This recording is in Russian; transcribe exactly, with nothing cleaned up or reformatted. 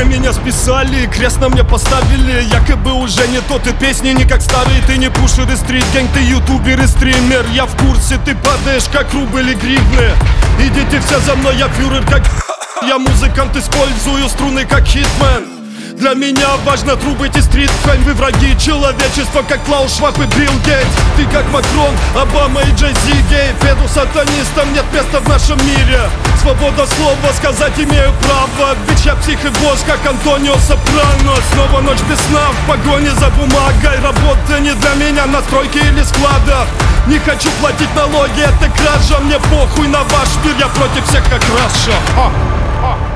Все меня списали, крест на мне поставили. Якобы уже не тот, и песни не как старые. Ты не пушер и стрит-гэнг, ты ютубер и стример. Я в курсе, ты падаешь как рубль и гривны. Идите все за мной, я фюрер как... Я музыкант, использую струны как хитмен. Для меня важно трубить и стрит-фэм. Вы враги человечества, как Клаус Шваб и Билл Гейтс. Ты как Макрон, Обама и Джей-Зи гей. Педу сатанистам нет места в нашем мире. Свобода слова, сказать имею право. Ведь я псих и босс, как Антонио Сопрано. Снова ночь без сна, в погоне за бумагой. Работа не для меня, на стройке или складах. Не хочу платить налоги, это кража. Мне похуй на ваш мир, я против всех как Раша.